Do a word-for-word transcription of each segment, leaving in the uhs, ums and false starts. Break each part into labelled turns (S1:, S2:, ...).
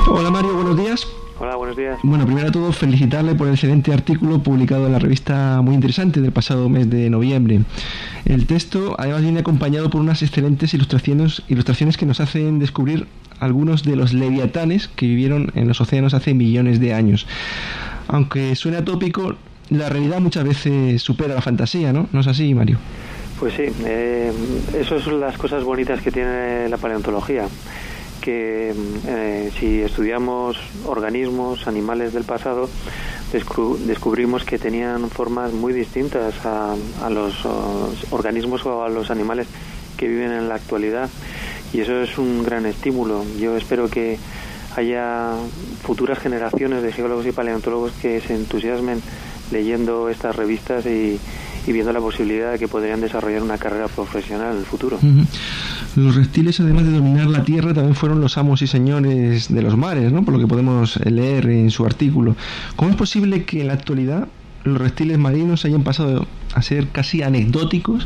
S1: Hola Mario, buenos días.
S2: Hola, buenos días.
S1: Bueno, primero de todo felicitarle por el excelente artículo publicado en la revista Muy Interesante del pasado mes de noviembre. El texto además viene acompañado por unas excelentes ilustraciones, ilustraciones que nos hacen descubrir algunos de los leviatanes que vivieron en los océanos hace millones de años. Aunque suene atópico, la realidad muchas veces supera la fantasía, ¿no? ¿No es así, Mario?
S2: Pues sí, eh, eso son las cosas bonitas que tiene la paleontología, que eh, si estudiamos organismos, animales del pasado, descu- descubrimos que tenían formas muy distintas a, a los uh, organismos o a los animales que viven en la actualidad, y eso es un gran estímulo. Yo espero que haya futuras generaciones de geólogos y paleontólogos que se entusiasmen leyendo estas revistas y, y viendo la posibilidad de que podrían desarrollar una carrera profesional en el futuro.
S1: Uh-huh. Los reptiles, además de dominar la tierra, también fueron los amos y señores de los mares, ¿no? Por lo que podemos leer en su artículo. ¿Cómo es posible que en la actualidad los reptiles marinos hayan pasado a ser casi anecdóticos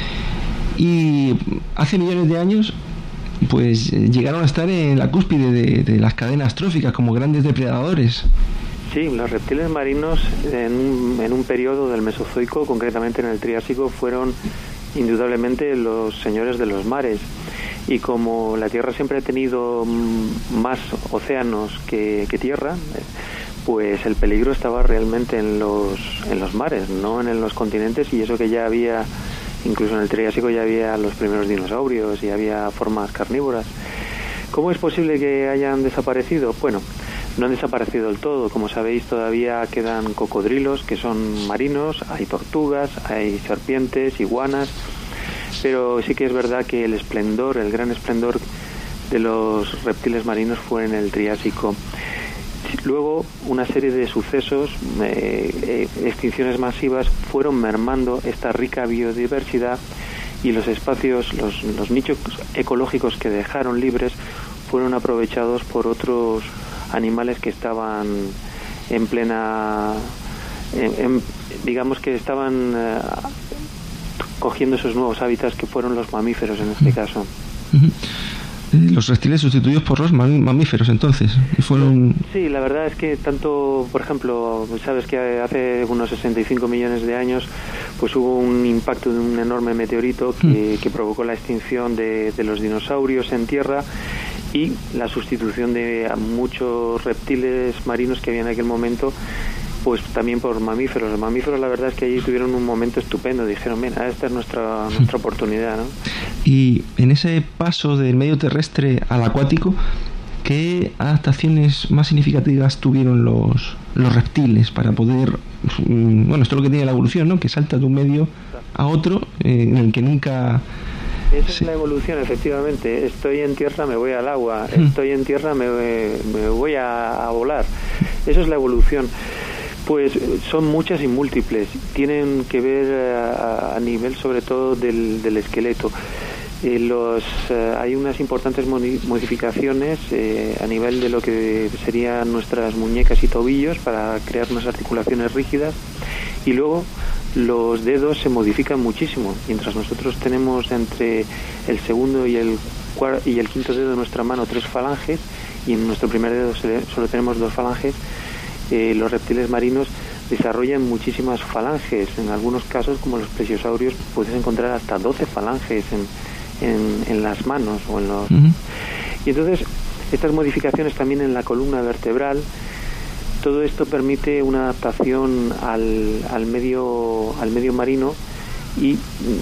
S1: y hace millones de años pues llegaron a estar en la cúspide de, de las cadenas tróficas como grandes depredadores?
S2: Sí, los reptiles marinos en un, en un periodo del Mesozoico, concretamente en el Triásico, fueron indudablemente los señores de los mares, y como la Tierra siempre ha tenido más océanos que, que tierra, pues el peligro estaba realmente en los en los mares, no en los continentes, y eso que ya había, incluso en el Triásico ya había los primeros dinosaurios y había formas carnívoras. ¿Cómo es posible que hayan desaparecido? Bueno, no han desaparecido del todo. Como sabéis, todavía quedan cocodrilos que son marinos, hay tortugas, hay serpientes, iguanas, pero sí que es verdad que el esplendor, el gran esplendor de los reptiles marinos fue en el Triásico. Luego, una serie de sucesos, eh, eh, extinciones masivas, fueron mermando esta rica biodiversidad, y los espacios, los, los nichos ecológicos que dejaron libres fueron aprovechados por otros animales que estaban en plena, en, en, digamos que estaban eh, cogiendo esos nuevos hábitats, que fueron los mamíferos en este caso.
S1: Los reptiles sustituidos por los mamíferos, entonces, fueron...
S2: Sí, la verdad es que tanto, por ejemplo, sabes que hace unos sesenta y cinco millones de años pues hubo un impacto de un enorme meteorito que, que provocó la extinción de, de los dinosaurios en tierra y la sustitución de muchos reptiles marinos que había en aquel momento, pues también por mamíferos. Los mamíferos, la verdad es que allí tuvieron un momento estupendo, dijeron, mira, esta es nuestra nuestra oportunidad, ¿no?
S1: Y en ese paso del medio terrestre al acuático, ¿qué adaptaciones más significativas tuvieron los los reptiles para poder, bueno, esto es lo que tiene la evolución, ¿no? Que salta de un medio a otro eh, en el que nunca...
S2: Esa es la evolución, efectivamente. Estoy en tierra, me voy al agua. Estoy en tierra, me, me voy a, a volar. Eso es la evolución. Pues son muchas y múltiples. Tienen que ver a, a nivel, sobre todo, del, del esqueleto. Eh, los, eh, hay unas importantes modificaciones eh, a nivel de lo que serían nuestras muñecas y tobillos para crear unas articulaciones rígidas, y luego los dedos se modifican muchísimo. Mientras nosotros tenemos entre el segundo y el cuarto y el quinto dedo de nuestra mano tres falanges, y en nuestro primer dedo solo tenemos dos falanges, eh, los reptiles marinos desarrollan muchísimas falanges. En algunos casos, como los plesiosaurios, puedes encontrar hasta doce falanges en, en, en las manos o en los... Uh-huh. Y entonces estas modificaciones también en la columna vertebral, todo esto permite una adaptación al, al medio al medio marino, y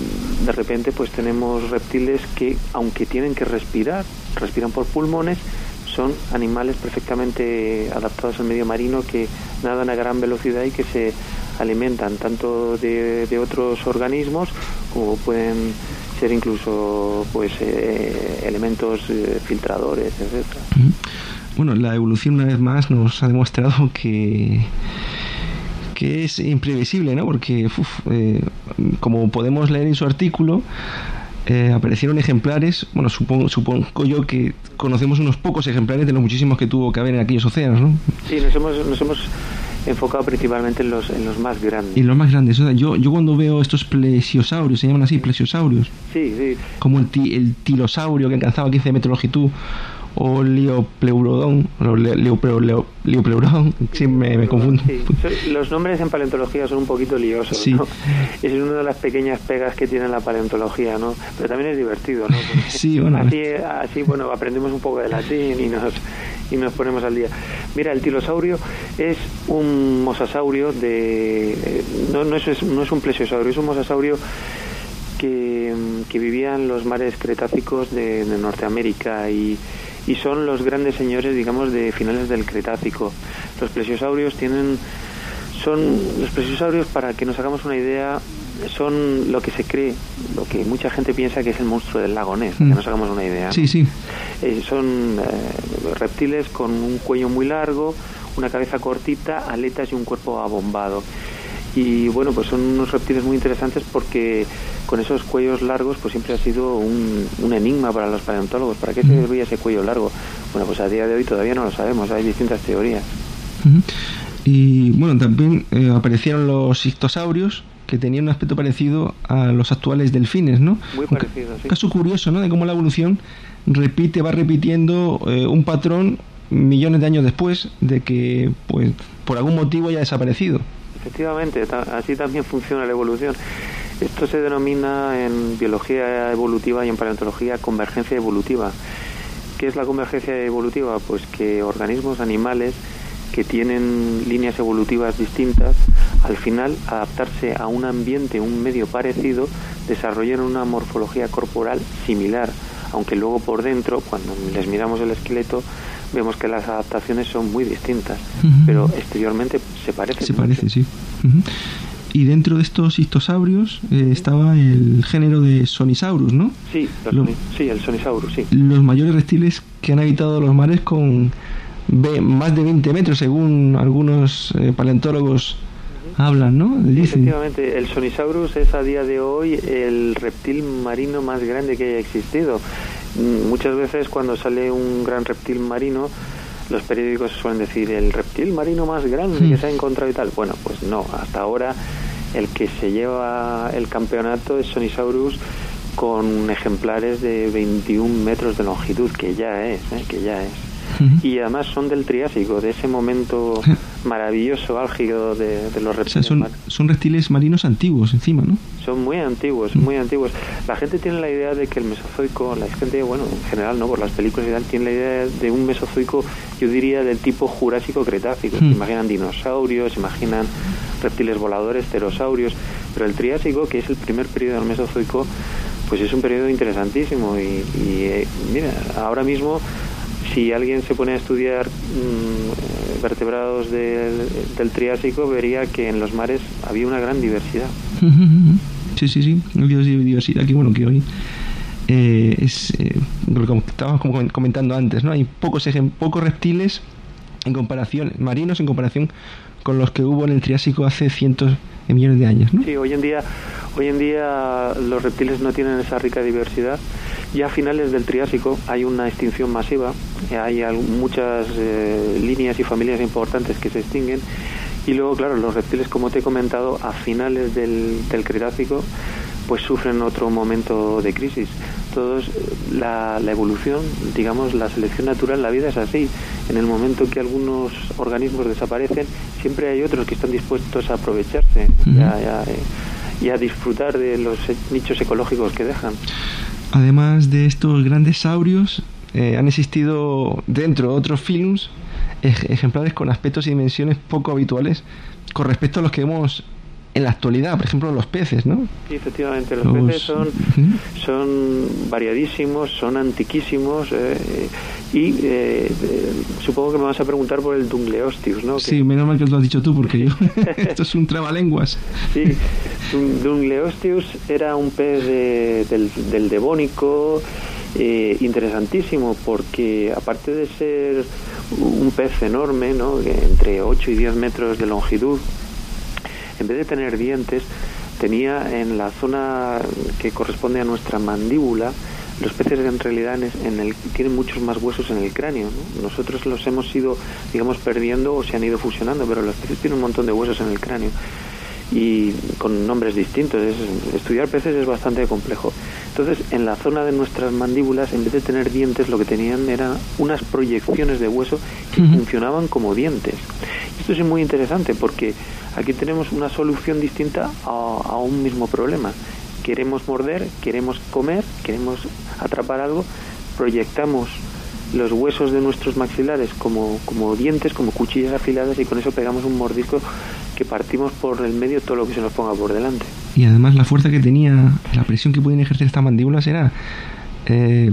S2: de repente pues tenemos reptiles que, aunque tienen que respirar, respiran por pulmones, son animales perfectamente adaptados al medio marino, que nadan a gran velocidad y que se alimentan tanto de, de otros organismos, como pueden ser incluso pues eh, elementos eh, filtradores, etcétera.
S1: Bueno, la evolución una vez más nos ha demostrado que que es imprevisible, ¿no? Porque uf, eh, como podemos leer en su artículo, eh, aparecieron ejemplares, bueno, supongo, supongo yo que conocemos unos pocos ejemplares de los muchísimos que tuvo que haber en aquellos océanos, ¿no?
S2: Sí, nos hemos, nos hemos enfocado principalmente en los en los más grandes.
S1: Y los más grandes, o sea, yo yo cuando veo estos plesiosaurios, se llaman así, plesiosaurios,
S2: sí, sí,
S1: como el, ti, el tilosaurio que alcanzaba quince metros de longitud, o Liopleurodon, o le, Liopleu, Leo, Liopleurodon, sí, me, me confundo.
S2: Sí. Los nombres en paleontología son un poquito liosos,
S1: sí.
S2: ¿no? Es una de las pequeñas pegas que tiene la paleontología, ¿no? Pero también es divertido, ¿no? Porque
S1: sí, bueno.
S2: Así, así, bueno, aprendemos un poco de latín y nos, y nos ponemos al día. Mira, el tilosaurio es un mosasaurio de... No, no, es, no es un plesiosaurio, es un mosasaurio que, que vivía en los mares cretácicos de, de Norteamérica y, y son los grandes señores, digamos, de finales del Cretácico. Los plesiosaurios tienen... Son los plesiosaurios, para que nos hagamos una idea, son lo que se cree, lo que mucha gente piensa que es el monstruo del lago Ness, mm. que nos hagamos una idea, ¿no?
S1: Sí, sí.
S2: Eh, son eh, reptiles con un cuello muy largo, una cabeza cortita, aletas y un cuerpo abombado. Y bueno, pues son unos reptiles muy interesantes porque con esos cuellos largos pues siempre ha sido un, un enigma para los paleontólogos. ¿Para qué se servía ese cuello largo? Bueno, pues a día de hoy todavía no lo sabemos, hay distintas teorías.
S1: Uh-huh. Y bueno, también eh, aparecieron los ictosaurios, que tenían un aspecto parecido a los actuales delfines, ¿no?
S2: Muy parecido, sí.
S1: Caso curioso, ¿no?, de cómo la evolución repite, va repitiendo eh, un patrón millones de años después de que, pues, por algún motivo haya desaparecido.
S2: Efectivamente, así también funciona la evolución. Esto se denomina en biología evolutiva y en paleontología convergencia evolutiva. ¿Qué es la convergencia evolutiva? Pues que organismos animales que tienen líneas evolutivas distintas, al final adaptarse a un ambiente, un medio parecido, desarrollan una morfología corporal similar, aunque luego por dentro, cuando les miramos el esqueleto, vemos que las adaptaciones son muy distintas, uh-huh. pero exteriormente se parecen.
S1: Se parece, sí. Uh-huh. Y dentro de estos histosaurios eh, estaba el género de Sonisaurus, ¿no?
S2: Sí, los
S1: Lo,
S2: soni, sí, el Sonisaurus, sí.
S1: Los mayores reptiles que han habitado los mares con ve, más de veinte metros, según algunos eh, paleontólogos uh-huh. hablan, ¿no?
S2: Sí, efectivamente, el Sonisaurus es a día de hoy el reptil marino más grande que haya existido. Muchas veces cuando sale un gran reptil marino, los periódicos suelen decir el reptil marino más grande sí. que se ha encontrado y tal. Bueno, pues no, hasta ahora el que se lleva el campeonato es Sonisaurus, con ejemplares de veintiún metros de longitud, que ya es, ¿eh? que ya es. Uh-huh. Y además son del Triásico, de ese momento maravilloso, álgido de, de los reptiles.
S1: O sea, son, son reptiles marinos antiguos encima, ¿no?
S2: Son muy antiguos, muy antiguos. La gente tiene la idea de que el Mesozoico, la gente, bueno, en general, ¿no?, por las películas y tal, tiene la idea de un Mesozoico, yo diría, del tipo Jurásico-Cretácico. Hmm. Se imaginan dinosaurios, se imaginan reptiles voladores, pterosaurios, pero el Triásico, que es el primer periodo del Mesozoico, pues es un periodo interesantísimo y, y eh, mira, ahora mismo, si alguien se pone a estudiar mmm, vertebrados del, del Triásico, vería que en los mares había una gran diversidad.
S1: Sí, sí, sí, diversidad que bueno que hoy eh, es eh, como estábamos comentando antes, ¿no? Hay pocos ejem- pocos reptiles en comparación, marinos en comparación con los que hubo en el Triásico hace cientos de millones de años, ¿no?
S2: Sí, hoy en día, hoy en día los reptiles no tienen esa rica diversidad. Ya a finales del Triásico hay una extinción masiva, hay muchas eh, líneas y familias importantes que se extinguen, y luego, claro, los reptiles, como te he comentado, a finales del, del Cretácico pues sufren otro momento de crisis. Todos, la, la evolución, digamos, la selección natural, la vida es así. En el momento que algunos organismos desaparecen, siempre hay otros que están dispuestos a aprovecharse uh-huh. y, a, y, a, y a disfrutar de los nichos ecológicos que dejan.
S1: Además de estos grandes saurios, eh, han existido dentro de otros filums ej- ejemplares con aspectos y dimensiones poco habituales con respecto a los que vemos en la actualidad, por ejemplo los peces, ¿no?
S2: Sí, efectivamente, los, los... peces son, ¿sí? son variadísimos, son antiquísimos eh, y eh, eh, supongo que me vas a preguntar por el Dungleosteus, ¿no?
S1: Sí, que... menos mal que lo has dicho tú, porque yo esto es un trabalenguas.
S2: Sí, Dungleosteus era un pez de, del, del Devónico, eh, interesantísimo, porque aparte de ser un pez enorme, ¿no?, entre ocho y diez metros de longitud, en vez de tener dientes, tenía en la zona que corresponde a nuestra mandíbula, los peces en realidad en el, tienen muchos más huesos en el cráneo, ¿no? Nosotros los hemos ido, digamos, perdiendo o se han ido fusionando, pero los peces tienen un montón de huesos en el cráneo y con nombres distintos. Es, estudiar peces es bastante complejo. Entonces, en la zona de nuestras mandíbulas, en vez de tener dientes, lo que tenían eran unas proyecciones de hueso que uh-huh. funcionaban como dientes. Esto es muy interesante porque aquí tenemos una solución distinta a, a un mismo problema. Queremos morder, queremos comer, queremos atrapar algo, proyectamos los huesos de nuestros maxilares como, como dientes, como cuchillas afiladas, y con eso pegamos un mordisco que partimos por el medio todo lo que se nos ponga por delante.
S1: Y además la fuerza que tenía, la presión que pueden ejercer estas mandíbulas era... Eh...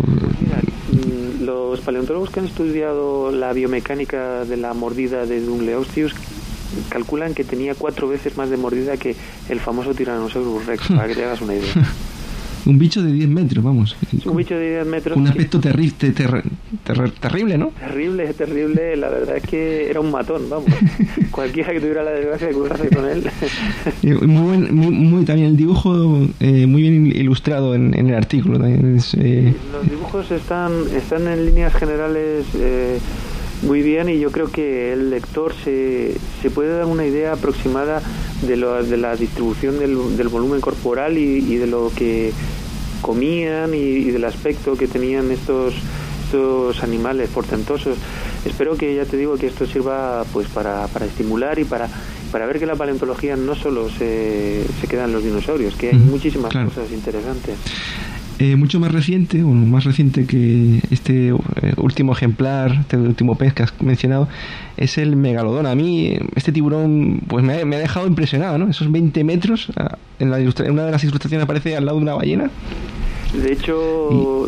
S2: Mira, los paleontólogos que han estudiado la biomecánica de la mordida de Dunleosteus calculan que tenía cuatro veces más de mordida que el famoso Tyrannosaurus Rex, para que te hagas una idea.
S1: Un bicho de diez metros, vamos.
S2: Un bicho de diez metros.
S1: Un aspecto terri ter ter ter terrible, ¿no?
S2: Terrible, terrible. La verdad es que era un matón, vamos. Cualquiera que tuviera la desgracia de cruzarse con él.
S1: Muy, buen, muy, muy también el dibujo, eh, muy bien ilustrado en, en el artículo. También es, eh...
S2: Los dibujos están, están en líneas generales eh, muy bien, y yo creo que el lector se, se puede dar una idea aproximada de, lo, de la distribución del, del volumen corporal y, y de lo que comían y, y del aspecto que tenían estos, estos animales portentosos. Espero que, ya te digo, que esto sirva pues para, para estimular y para, para ver que la paleontología no solo se, se queda en los dinosaurios, que hay mm, muchísimas claro. cosas interesantes.
S1: Eh, mucho más reciente, bueno, más reciente que este eh, último ejemplar, este último pez que has mencionado, es el megalodón. A mí este tiburón pues me ha, me ha dejado impresionado, ¿no? Esos veinte metros, en, la ilustra en una de las ilustraciones aparece al lado de una ballena.
S2: De hecho,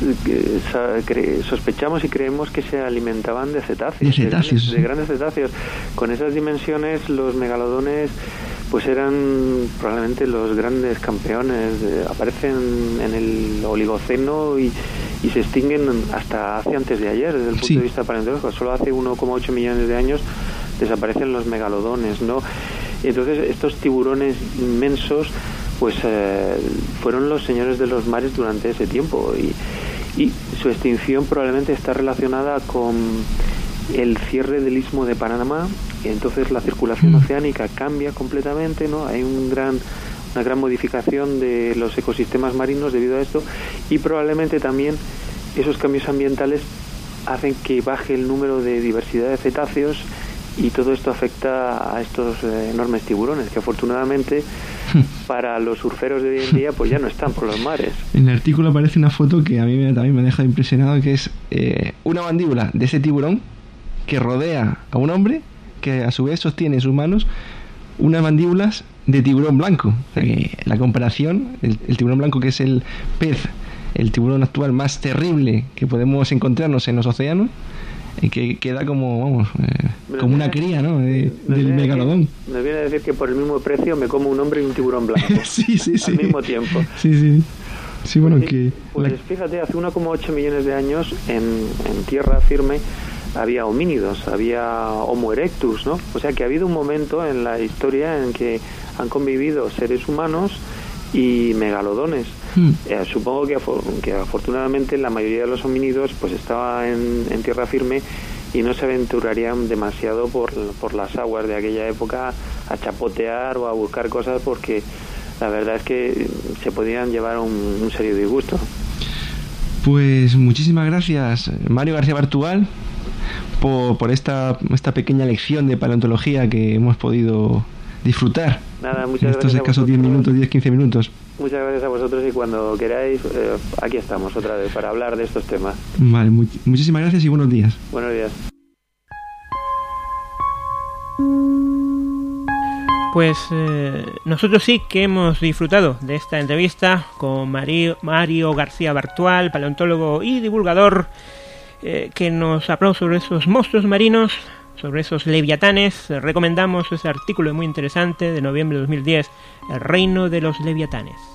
S2: y... sospechamos y creemos que se alimentaban de cetáceos,
S1: de, cetáceos,
S2: de, de grandes cetáceos. Con esas dimensiones, los megalodones pues eran probablemente los grandes campeones. De, aparecen en el Oligoceno y, y se extinguen hasta hace antes de ayer, desde el punto sí. de vista paleontológico. Solo hace uno coma ocho millones de años desaparecen los megalodones, ¿no? Entonces, estos tiburones inmensos pues eh, fueron los señores de los mares durante ese tiempo, y, y su extinción probablemente está relacionada con el cierre del istmo de Panamá. Entonces la circulación mm. oceánica cambia completamente, ¿no? Hay un gran, una gran modificación de los ecosistemas marinos debido a esto, y probablemente también esos cambios ambientales hacen que baje el número de diversidad de cetáceos, y todo esto afecta a estos eh, enormes tiburones que afortunadamente para los surferos de hoy en día pues ya no están por los mares.
S1: En el artículo aparece una foto que a mí me, también me ha dejado impresionado, que es eh, una mandíbula de ese tiburón que rodea a un hombre que a su vez sostiene en sus manos unas mandíbulas de tiburón blanco. O sea que la comparación, el, el tiburón blanco, que es el pez, el tiburón actual más terrible que podemos encontrarnos en los océanos, y que queda como, vamos, eh, como una cría, ¿no? De, del megalodón.
S2: Me viene a decir que por el mismo precio me como un hombre y un tiburón blanco.
S1: sí, sí, sí.
S2: Al mismo tiempo.
S1: Sí, sí. Sí, bueno,
S2: pues,
S1: que...
S2: Pues la... fíjate, hace uno coma ocho millones de años en, en tierra firme había homínidos, había Homo erectus, ¿no? O sea que ha habido un momento en la historia en que han convivido seres humanos y megalodones. Hmm. Eh, supongo que, que afortunadamente la mayoría de los homínidos pues estaba en, en tierra firme y no se aventurarían demasiado por, por las aguas de aquella época a chapotear o a buscar cosas, porque la verdad es que se podían llevar un, un serio disgusto.
S1: Pues muchísimas gracias, Mario García Bartual, por, por esta, esta pequeña lección de paleontología que hemos podido disfrutar.
S2: Nada, muchas
S1: en estos
S2: gracias
S1: escasos diez minutos, diez quince minutos.
S2: Muchas gracias a vosotros, y cuando queráis, eh, aquí estamos otra vez para hablar de estos temas.
S1: Vale, mu muchísimas gracias y buenos días.
S2: Buenos días.
S3: Pues eh, nosotros sí que hemos disfrutado de esta entrevista con Mario, Mario García Bartual, paleontólogo y divulgador, eh, que nos habló sobre esos monstruos marinos, sobre esos leviatanes. Recomendamos ese artículo muy interesante de noviembre de dos mil diez, El reino de los leviatanes.